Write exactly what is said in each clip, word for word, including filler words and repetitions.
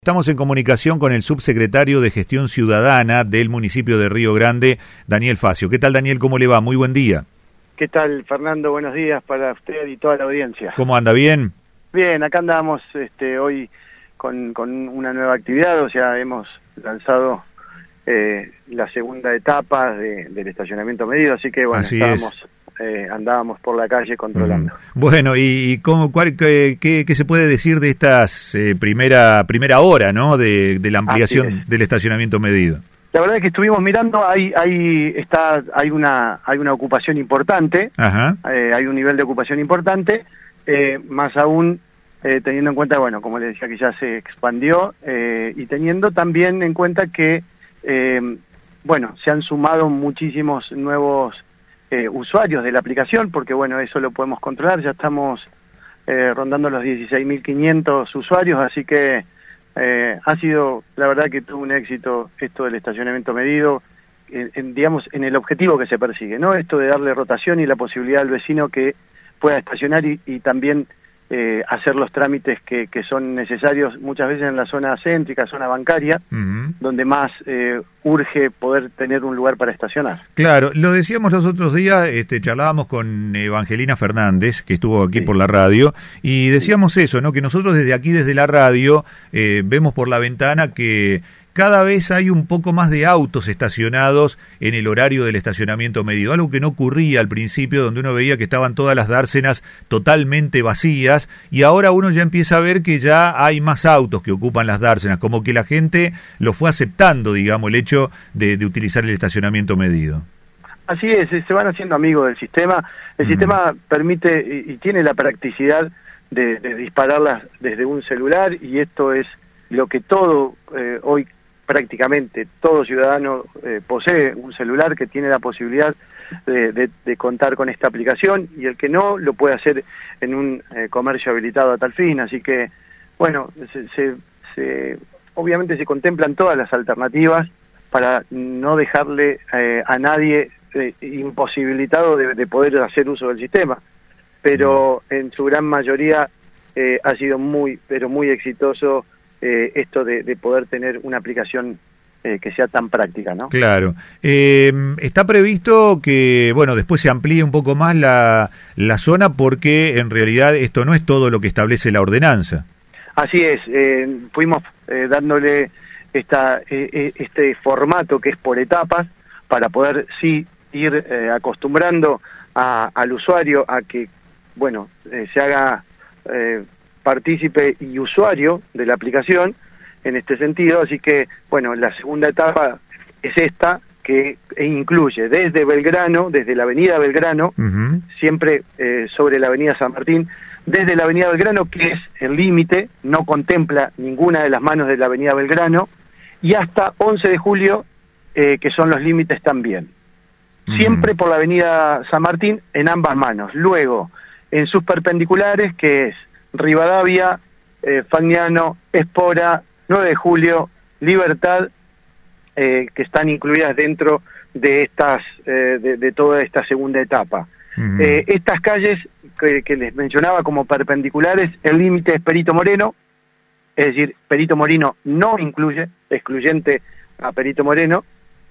Estamos en comunicación con el subsecretario de Gestión Ciudadana del municipio de Río Grande, Daniel Facio. ¿Qué tal, Daniel? ¿Cómo le va? Muy buen día. ¿Qué tal, Fernando? Buenos días para usted y toda la audiencia. ¿Cómo anda? ¿Bien? Bien, acá andamos este, hoy con, con una nueva actividad, o sea, hemos lanzado eh, la segunda etapa de, del estacionamiento medido, así que bueno, así estábamos... es. Eh, andábamos por la calle controlando. Mm. Bueno, ¿y, y cómo, cuál, qué, qué, qué se puede decir de estas eh, primera primera hora, ¿no? de, de la ampliación del estacionamiento medido? La verdad es que estuvimos mirando, hay hay está hay una hay una ocupación importante, Ajá. Eh, hay un nivel de ocupación importante, eh, más aún eh, teniendo en cuenta, bueno, como le decía, que ya se expandió eh, y teniendo también en cuenta que, eh, bueno, se han sumado muchísimos nuevos Eh, usuarios de la aplicación, porque bueno, eso lo podemos controlar, ya estamos eh, rondando los dieciséis mil quinientos usuarios, así que eh, ha sido, la verdad que tuvo un éxito esto del estacionamiento medido, en, en, digamos, en el objetivo que se persigue, ¿no? Esto de darle rotación y la posibilidad al vecino que pueda estacionar y, y también eh, hacer los trámites que, que son necesarios muchas veces en la zona céntrica, zona bancaria, uh-huh. donde más eh, urge poder tener un lugar para estacionar. Claro, lo decíamos los otros días, este, charlábamos con Evangelina Fernández, que estuvo aquí sí. por la radio, y decíamos sí. eso, ¿no? Que nosotros desde aquí, desde la radio, eh, vemos por la ventana que cada vez hay un poco más de autos estacionados en el horario del estacionamiento medido, algo que no ocurría al principio, donde uno veía que estaban todas las dársenas totalmente vacías, y ahora uno ya empieza a ver que ya hay más autos que ocupan las dársenas, como que la gente lo fue aceptando, digamos, el hecho de, de utilizar el estacionamiento medido. Así es, se van haciendo amigos del sistema, el mm. sistema permite y, y tiene la practicidad de, de dispararlas desde un celular, y esto es lo que todo eh, hoy prácticamente todo ciudadano eh, posee un celular que tiene la posibilidad de, de, de contar con esta aplicación, y el que no lo puede hacer en un eh, comercio habilitado a tal fin. Así que, bueno, se, se, se, obviamente se contemplan todas las alternativas para no dejarle eh, a nadie eh, imposibilitado de, de poder hacer uso del sistema, pero en su gran mayoría eh, ha sido muy, pero muy exitoso Eh, esto de, de poder tener una aplicación eh, que sea tan práctica, ¿no? Claro. Eh, está previsto que, bueno, después se amplíe un poco más la, la zona, porque en realidad esto no es todo lo que establece la ordenanza. Así es. Eh, fuimos eh, dándole esta eh, este formato que es por etapas, para poder sí ir eh, acostumbrando a, al usuario a que, bueno, eh, se haga Eh, partícipe y usuario de la aplicación en este sentido. Así que, bueno, la segunda etapa es esta, que incluye desde Belgrano, desde la avenida Belgrano, uh-huh. siempre eh, sobre la avenida San Martín, desde la avenida Belgrano, que es el límite, no contempla ninguna de las manos de la avenida Belgrano, y hasta once de julio, eh, que son los límites también. Uh-huh. Siempre por la avenida San Martín en ambas manos. Luego, en sus perpendiculares, que es Rivadavia, eh, Fagnano, Espora, nueve de julio, Libertad, eh, que están incluidas dentro de estas eh, de, de toda esta segunda etapa. Uh-huh. Eh, estas calles que, que les mencionaba como perpendiculares, el límite es Perito Moreno, es decir, Perito Moreno no incluye, excluyente a Perito Moreno,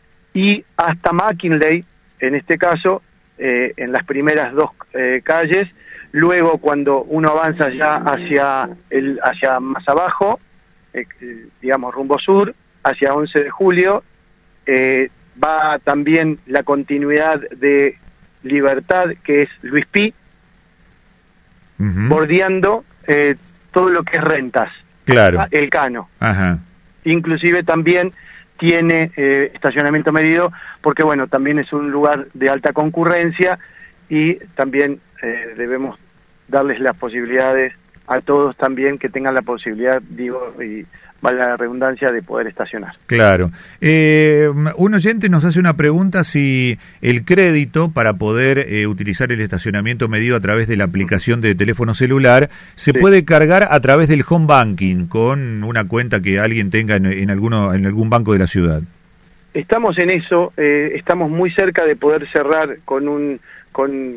y hasta McKinley, en este caso, eh, en las primeras dos eh, calles. Luego, cuando uno avanza ya hacia el hacia más abajo, eh, digamos rumbo sur, hacia once de julio, eh, va también la continuidad de Libertad, que es Luis Pi, uh-huh. bordeando eh, todo lo que es Rentas, claro. el Cano. Ajá. Inclusive también tiene eh, estacionamiento medido, porque bueno, también es un lugar de alta concurrencia, y también eh, debemos darles las posibilidades a todos también que tengan la posibilidad, digo, y vale la redundancia, de poder estacionar. Claro. Eh, un oyente nos hace una pregunta: si el crédito para poder eh, utilizar el estacionamiento medido a través de la aplicación de teléfono celular se sí. puede cargar a través del home banking con una cuenta que alguien tenga en, en, alguno, en algún banco de la ciudad. Estamos en eso, eh, estamos muy cerca de poder cerrar con un con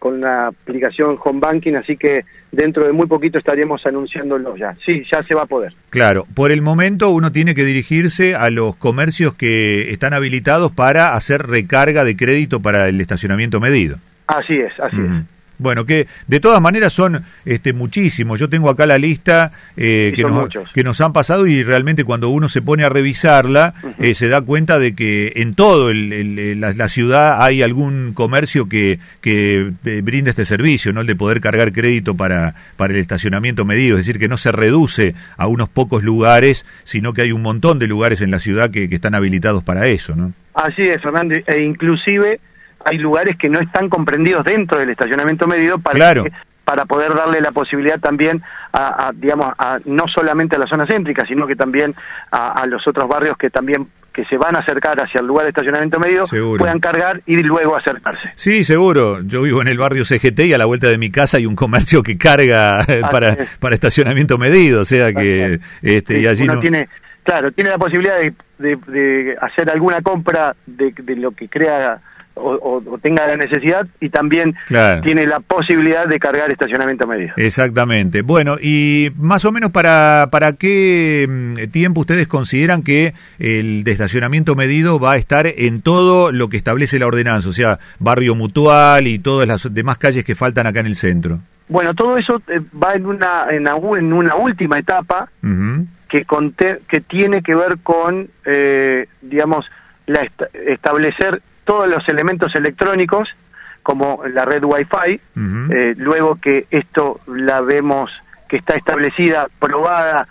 con la aplicación Home Banking, así que dentro de muy poquito estaríamos anunciándolo ya. Sí, ya se va a poder. Claro, por el momento uno tiene que dirigirse a los comercios que están habilitados para hacer recarga de crédito para el estacionamiento medido. Así es, así mm. es. Bueno, que de todas maneras son este, muchísimos. Yo tengo acá la lista eh, que, nos, que nos han pasado y realmente cuando uno se pone a revisarla uh-huh. eh, se da cuenta de que en todo el, el, la, la ciudad hay algún comercio que, que eh, brinda este servicio, ¿no? El de poder cargar crédito para, para el estacionamiento medido. Es decir, que no se reduce a unos pocos lugares, sino que hay un montón de lugares en la ciudad que, que están habilitados para eso, ¿no? Así es, Fernando, e inclusive hay lugares que no están comprendidos dentro del estacionamiento medido para, claro. que, para poder darle la posibilidad también a, a digamos, a, no solamente a la zona céntrica, sino que también a, a los otros barrios que también que se van a acercar hacia el lugar de estacionamiento medido, seguro. Puedan cargar y luego acercarse. Sí, seguro. Yo vivo en el barrio C G T y a la vuelta de mi casa hay un comercio que carga para, para estacionamiento medido, o sea que este sí, y allí uno no... tiene, claro, tiene la posibilidad de, de, de hacer alguna compra de, de lo que crea O, o, o tenga la necesidad y también claro. tiene la posibilidad de cargar estacionamiento medido. Exactamente. Bueno, y más o menos para para qué tiempo ustedes consideran que el de estacionamiento medido va a estar en todo lo que establece la ordenanza, o sea, barrio Mutual y todas las demás calles que faltan acá en el centro. Bueno, todo eso va en una en una, en una última etapa uh-huh. que conte, que tiene que ver con eh, digamos la est- establecer todos los elementos electrónicos, como la red Wi-Fi, uh-huh. eh, luego que esto la vemos que está establecida, probada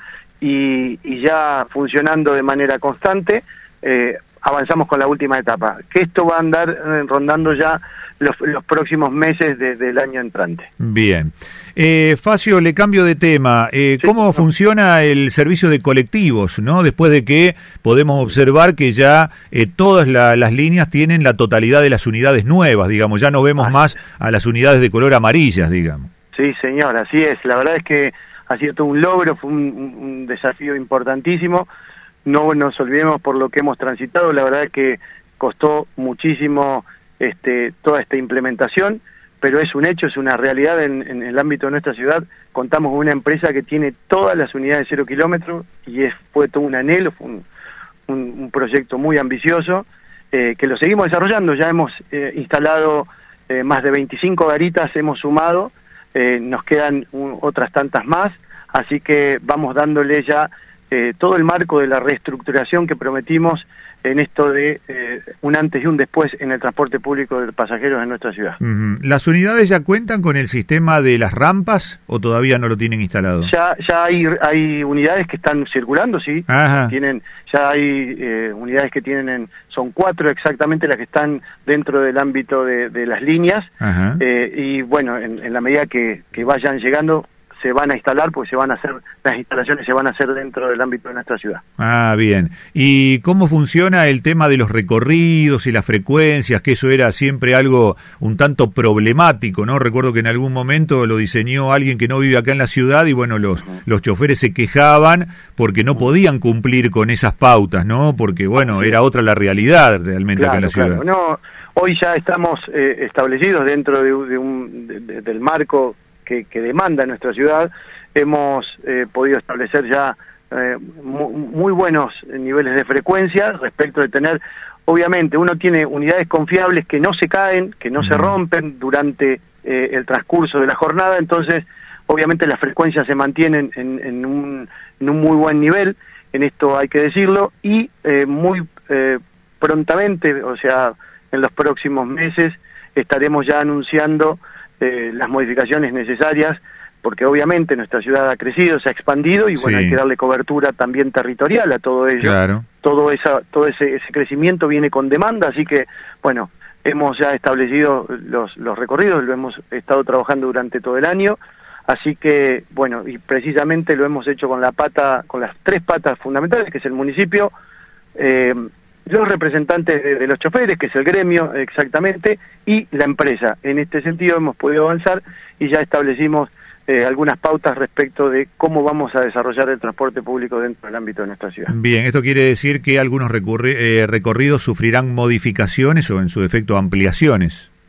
y, y ya funcionando de manera constante, eh, avanzamos con la última etapa, que esto va a andar eh, rondando ya los, los próximos meses de, del año entrante. Bien. Eh, Facio, le cambio de tema. Eh, sí, ¿Cómo no. funciona el servicio de colectivos, no? Después de que podemos observar que ya eh, todas la, las líneas tienen la totalidad de las unidades nuevas, digamos, ya no vemos ah, más a las unidades de color amarillas, digamos. Sí, señor, así es. La verdad es que ha sido todo un logro, fue un, un desafío importantísimo. No nos olvidemos por lo que hemos transitado, la verdad es que costó muchísimo este, toda esta implementación, pero es un hecho, es una realidad en, en el ámbito de nuestra ciudad. Contamos con una empresa que tiene todas las unidades cero kilómetros y es, fue todo un anhelo, fue un, un, un proyecto muy ambicioso, eh, que lo seguimos desarrollando. Ya hemos eh, instalado eh, más de veinticinco garitas, hemos sumado, eh, nos quedan un, otras tantas más, así que vamos dándole ya eh, todo el marco de la reestructuración que prometimos en esto de eh, un antes y un después en el transporte público de pasajeros en nuestra ciudad. Uh-huh. ¿Las unidades ya cuentan con el sistema de las rampas o todavía no lo tienen instalado? Ya ya hay hay unidades que están circulando, sí. Ajá. Tienen ya hay eh, unidades que tienen en, son cuatro exactamente las que están dentro del ámbito de, de las líneas. Eh, y bueno, en, en la medida que, que vayan llegando se van a instalar, porque se van a hacer, las instalaciones se van a hacer dentro del ámbito de nuestra ciudad. Ah, bien. ¿Y cómo funciona el tema de los recorridos y las frecuencias? Que eso era siempre algo un tanto problemático, ¿no? Recuerdo que en algún momento lo diseñó alguien que no vive acá en la ciudad y bueno, los, uh-huh. los choferes se quejaban porque no uh-huh. podían cumplir con esas pautas, ¿no? Porque bueno, uh-huh. era otra la realidad realmente claro, acá en la ciudad. Claro. No, hoy ya estamos eh, establecidos dentro de, de un, de, de, del marco Que, que demanda nuestra ciudad. Hemos eh, podido establecer ya eh, muy, muy buenos niveles de frecuencia respecto de tener, obviamente uno tiene unidades confiables que no se caen, que no uh-huh. se rompen durante eh, el transcurso de la jornada, entonces obviamente las frecuencias se mantienen en, en, un, en un muy buen nivel, en esto hay que decirlo, y eh, muy eh, prontamente, o sea, en los próximos meses estaremos ya anunciando Eh, las modificaciones necesarias, porque obviamente nuestra ciudad ha crecido, se ha expandido y bueno, sí. hay que darle cobertura también territorial a todo ello. Claro. Todo esa, todo ese, ese crecimiento viene con demanda, así que bueno, hemos ya establecido los, los recorridos, lo hemos estado trabajando durante todo el año, así que bueno, y precisamente lo hemos hecho con la pata, con las tres patas fundamentales, que es el municipio, eh, los representantes de, de los choferes, que es el gremio exactamente, y la empresa. En este sentido hemos podido avanzar y ya establecimos eh, algunas pautas respecto de cómo vamos a desarrollar el transporte público dentro del ámbito de nuestra ciudad. Bien, esto quiere decir que algunos recurri- eh, recorridos sufrirán modificaciones o en su defecto ampliaciones.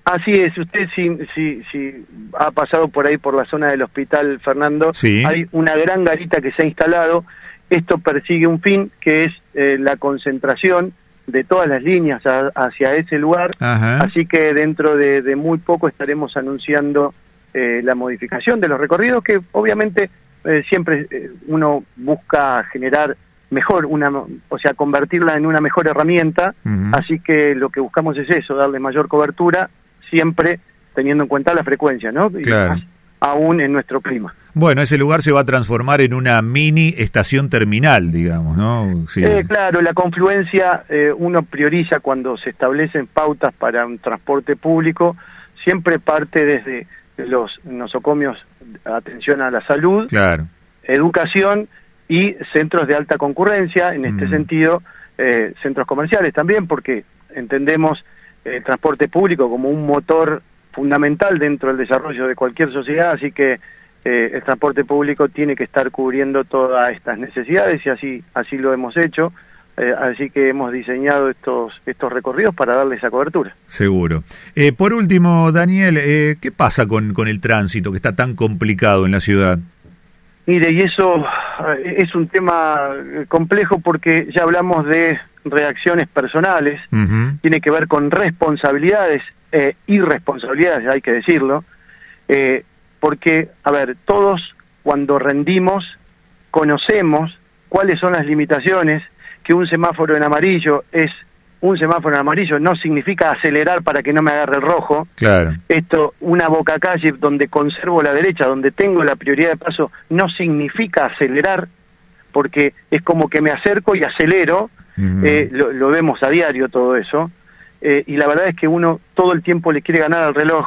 Así es, usted si, si, si ha pasado por ahí por la zona del hospital, Fernando, sí. Hay una gran garita que se ha instalado. Esto persigue un fin, que es eh, la concentración de todas las líneas a, hacia ese lugar. Ajá. Así que dentro de, de muy poco estaremos anunciando eh, la modificación de los recorridos, que obviamente eh, siempre eh, uno busca generar mejor, una, o sea, convertirla en una mejor herramienta. Uh-huh. Así que lo que buscamos es eso, darle mayor cobertura, siempre teniendo en cuenta la frecuencia, ¿no? Y claro. más aún en nuestro clima. Bueno, ese lugar se va a transformar en una mini estación terminal, digamos, ¿no? Sí. Eh, claro, la confluencia eh, uno prioriza cuando se establecen pautas para un transporte público, siempre parte desde los nosocomios, atención a la salud, claro. educación y centros de alta concurrencia, en este mm. sentido, eh, centros comerciales también, porque entendemos el transporte público como un motor fundamental dentro del desarrollo de cualquier sociedad, así que eh, el transporte público tiene que estar cubriendo todas estas necesidades y así así lo hemos hecho, eh, así que hemos diseñado estos estos recorridos para darle esa cobertura. Seguro. Eh, por último, Daniel, eh, ¿qué pasa con, con el tránsito que está tan complicado en la ciudad? Mire, y eso es un tema complejo porque ya hablamos de reacciones personales, uh-huh. tiene que ver con responsabilidades, eh, irresponsabilidades, hay que decirlo, eh, porque, a ver, todos cuando rendimos conocemos cuáles son las limitaciones, que un semáforo en amarillo es un semáforo en amarillo, no significa acelerar para que no me agarre el rojo. Claro. Esto, una boca calle donde conservo la derecha, donde tengo la prioridad de paso, no significa acelerar, porque es como que me acerco y acelero, uh-huh. eh, lo, lo vemos a diario todo eso, eh, y la verdad es que uno todo el tiempo le quiere ganar al reloj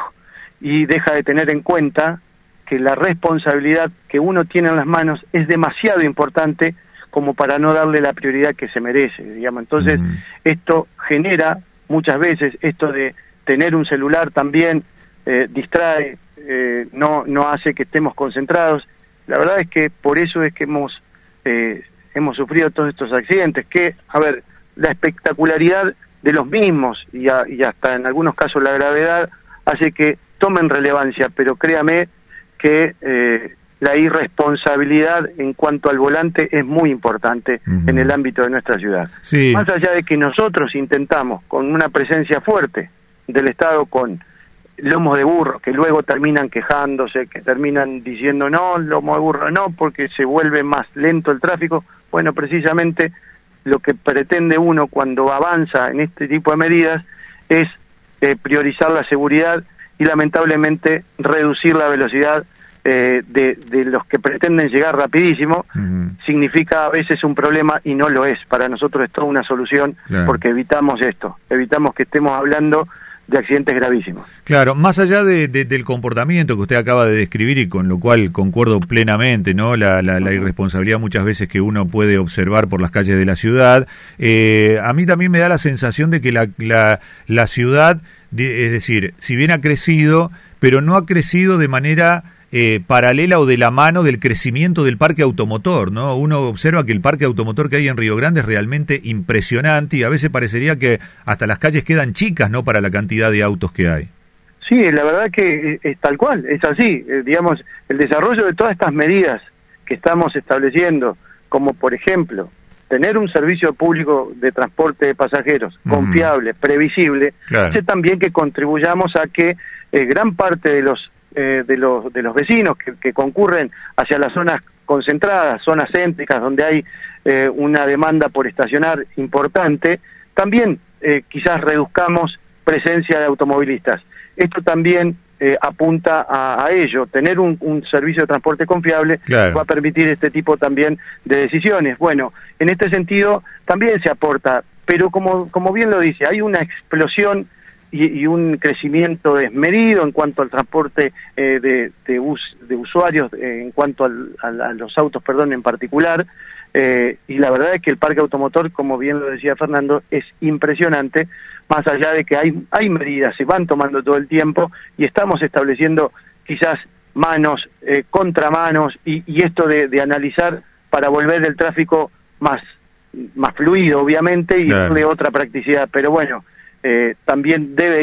y deja de tener en cuenta que la responsabilidad que uno tiene en las manos es demasiado importante como para no darle la prioridad que se merece, digamos. Entonces, uh-huh. esto genera muchas veces, esto de tener un celular también eh, distrae, eh, no, no hace que estemos concentrados. La verdad es que por eso es que hemos, eh, hemos sufrido todos estos accidentes, que, a ver, la espectacularidad de los mismos y, a, y hasta en algunos casos la gravedad hace que tomen relevancia, pero créame que eh, la irresponsabilidad en cuanto al volante es muy importante uh-huh. en el ámbito de nuestra ciudad. Sí. Más allá de que nosotros intentamos, con una presencia fuerte del Estado, con lomos de burro, que luego terminan quejándose, que terminan diciendo no, lomo de burro no, porque se vuelve más lento el tráfico. Bueno, precisamente lo que pretende uno cuando avanza en este tipo de medidas es eh, priorizar la seguridad y lamentablemente reducir la velocidad Eh, de, de los que pretenden llegar rapidísimo. Uh-huh. Significa a veces un problema y no lo es. Para nosotros es toda una solución, claro. porque evitamos esto, evitamos que estemos hablando de accidentes gravísimos. Claro, más allá de, de, del comportamiento que usted acaba de describir y con lo cual concuerdo plenamente, ¿no? La, la, la irresponsabilidad muchas veces que uno puede observar por las calles de la ciudad, eh, a mí también me da la sensación de que la, la, la ciudad, de, es decir, si bien ha crecido, pero no ha crecido de manera Eh, paralela o de la mano del crecimiento del parque automotor, ¿no? Uno observa que el parque automotor que hay en Río Grande es realmente impresionante y a veces parecería que hasta las calles quedan chicas, ¿no? Para la cantidad de autos que hay. Sí, la verdad que es tal cual, es así. Eh, digamos, el desarrollo de todas estas medidas que estamos estableciendo, como por ejemplo, tener un servicio público de transporte de pasajeros uh-huh. confiable, previsible, claro. hace también que contribuyamos a que eh, gran parte de los Eh, de los de los vecinos que, que concurren hacia las zonas concentradas, zonas céntricas, donde hay eh, una demanda por estacionar importante, también eh, quizás reduzcamos presencia de automovilistas. Esto también eh, apunta a, a ello. Tener un, un servicio de transporte confiable claro. va a permitir este tipo también de decisiones. Bueno, en este sentido también se aporta, pero como, como bien lo dice, hay una explosión Y, y un crecimiento desmedido en cuanto al transporte eh, de, de, us, de usuarios, eh, en cuanto al, a, a los autos, perdón, en particular, eh, y la verdad es que el parque automotor, como bien lo decía Fernando, es impresionante, más allá de que hay, hay medidas, se van tomando todo el tiempo, y estamos estableciendo quizás manos, eh, contramanos, y, y esto de, de analizar para volver el tráfico más, más fluido, obviamente, y claro. darle otra practicidad, pero bueno, Eh, también debe ir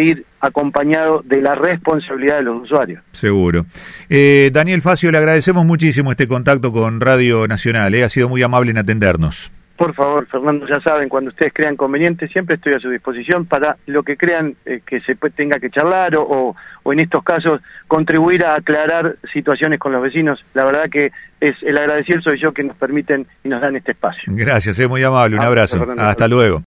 acompañado de la responsabilidad de los usuarios. Seguro. Eh, Daniel Facio, le agradecemos muchísimo este contacto con Radio Nacional, eh, ha sido muy amable en atendernos. Por favor, Fernando, ya saben, cuando ustedes crean conveniente, siempre estoy a su disposición para lo que crean eh, que se puede, tenga que charlar o, o, o en estos casos contribuir a aclarar situaciones con los vecinos. La verdad que es el agradecido soy yo que nos permiten y nos dan este espacio. Gracias, es muy amable, un abrazo. Hasta luego.